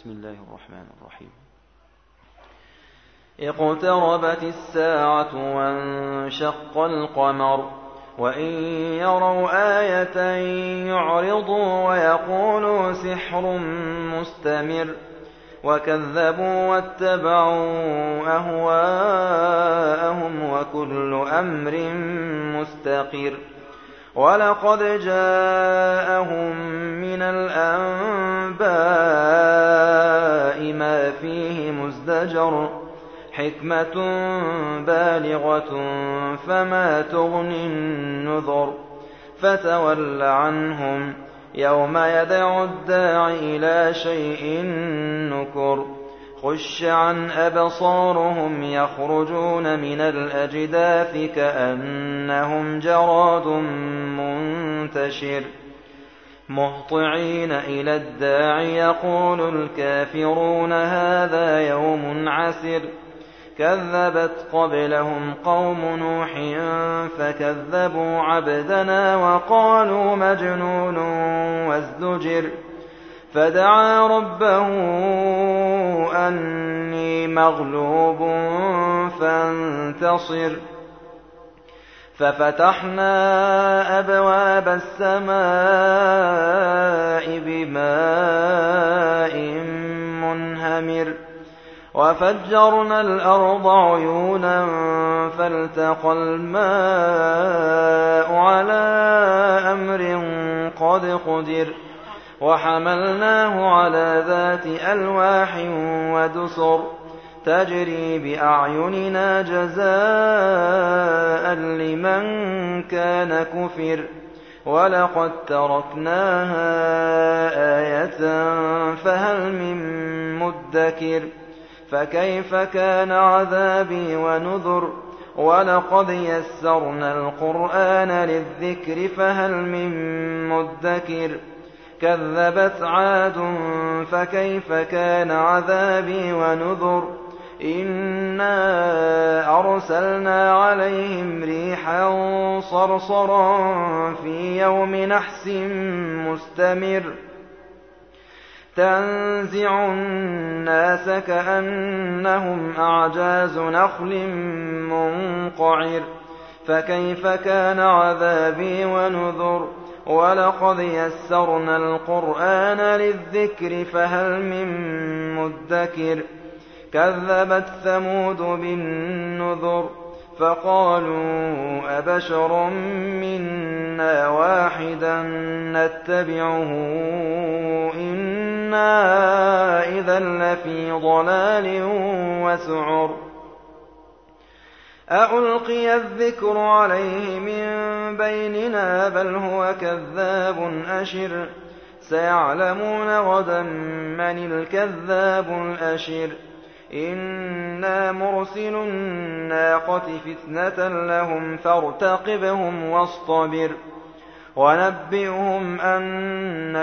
بسم الله الرحمن الرحيم. اقتربت الساعة وانشق القمر وإن يروا آية يعرضوا ويقولوا سحر مستمر وكذبوا واتبعوا أهواءهم وكل أمر مستقر ولقد جاءهم من الأنباء ما فيه مزدجر حكمة بالغة فما تغني النذر فتول عنهم يوم يدعو الداع إلى شيء نكر خش عن أبصارهم يخرجون من الأجداث كأنهم جراد منتشر مهطعين إلى الداع يقول الكافرون هذا يوم عسر كذبت قبلهم قوم نوح فكذبوا عبدنا وقالوا مجنون وازدجر فدعا ربه أني مغلوب فانتصر ففتحنا أبواب السماء بماء منهمر وفجرنا الأرض عيونا فالتقى الماء على أمر قد قدر وحملناه على ذات ألواح ودسر تجري بأعيننا جزاء لمن كان كفر ولقد تركناها آية فهل من مدكر فكيف كان عذابي ونذر ولقد يسرنا القرآن للذكر فهل من مدكر كذبت عاد فكيف كان عذابي ونذر إنا أرسلنا عليهم ريحا صرصرا في يوم نحس مستمر تنزع الناس كأنهم أعجاز نخل منقعر فكيف كان عذابي ونذر ولقد يسرنا القرآن للذكر فهل من مدكر كذبت ثمود بالنذر فقالوا أبشر منا واحدا نتبعه إنا إذا لفي ضلال وسعر أألقي الذكر عليه من بيننا بل هو كذاب أشر سيعلمون غدا من الكذاب الأشر إنا مرسل الناقة فتنة لهم فارتقبهم واصطبر ونبئهم أن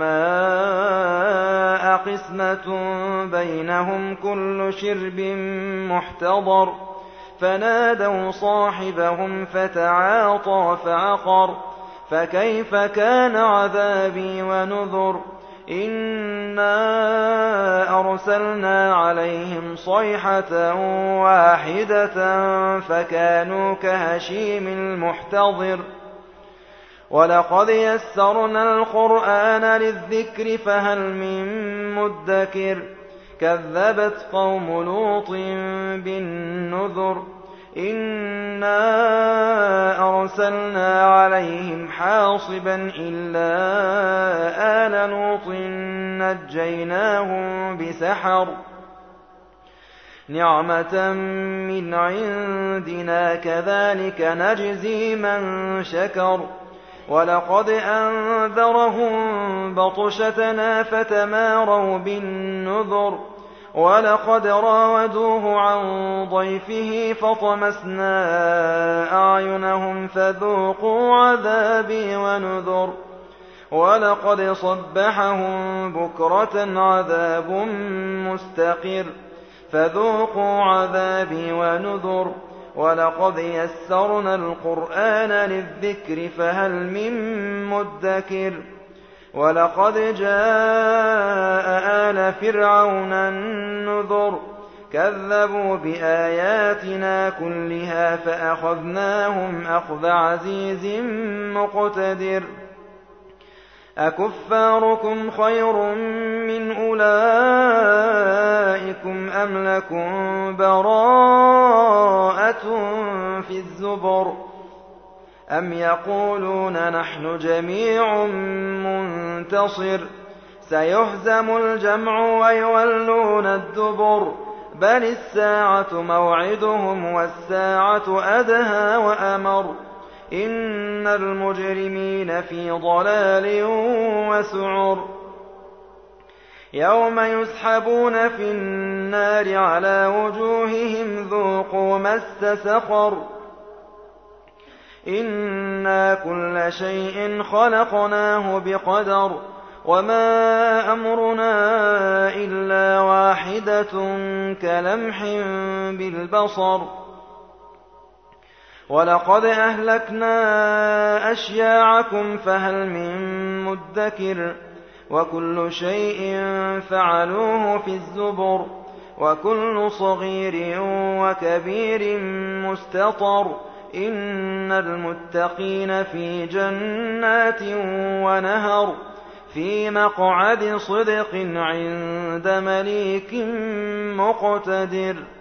الماء قسمة بينهم كل شرب محتضر فنادوا صاحبهم فتعاطى فعقر فكيف كان عذابي ونذر إنا أرسلنا عليهم صيحة واحدة فكانوا كهشيم المحتضر ولقد يسرنا القرآن للذكر فهل من مدكر كذبت قوم لوط بالنذر إنا أرسلنا عليهم حاصبا إلا آل لوط نجيناهم بسحر نعمة من عندنا كذلك نجزي من شكر ولقد أنذرهم بطشتنا فتماروا بالنذر ولقد راودوه عن ضيفه فطمسنا أعينهم فذوقوا عذابي ونذر ولقد صبحهم بكرة عذاب مستقر فذوقوا عذابي ونذر ولقد يسرنا القرآن للذكر فهل من مدكر وَلَقَدْ جَاءَ آلَ فِرْعَوْنَ النُّذُرُ كَذَّبُوا بِآيَاتِنَا كُلِّهَا فَأَخَذْنَاهُمْ أَخْذَ عَزِيزٍ مُّقْتَدِرٍ أَكُفَّارُكُمْ خَيْرٌ مِّنْ أُولَٰئِكُمْ أَمْ لَكُم بَرَاءَةٌ فِي الزُّبُرِ أَمْ يَقُولُونَ نَحْنُ جَمِيعٌ مُّنتَصِرٌ سَيُهْزَمُ الْجَمْعُ وَيُوَلُّونَ الدُّبُرَ بَلِ السَّاعَةُ مَوْعِدُهُمْ وَالسَّاعَةُ أَدْهَىٰ وَأَمَرُّ إِنَّ الْمُجْرِمِينَ فِي ضَلَالٍ وَسُعُرٍ يَوْمَ يُسْحَبُونَ فِي النَّارِ عَلَىٰ وُجُوهِهِمْ ذُوقُوا مَسَّ سَقَرَ إِنَّا كُلَّ شَيْءٍ خَلَقْنَاهُ بِقَدَرٍ وَمَا أَمْرُنَا إِلَّا وَاحِدَةٌ كَلَمْحٍ بِالْبَصَرِ وَلَقَدْ أَهْلَكْنَا أَشْيَاعَكُمْ فَهَلْ مِن مُّدَّكِرٍ وَكُلُّ شَيْءٍ فَعَلُوهُ فِي الزُّبُرِ وَكُلُّ صَغِيرٍ وَكَبِيرٍ مُّسْتَطَرٍ إِنَّ الْمُتَّقِينَ فِي جَنَّاتٍ وَنَهَرٍ فِي مَقْعَدِ صِدْقٍ عِندَ مَلِيكٍ مُّقْتَدِرٍ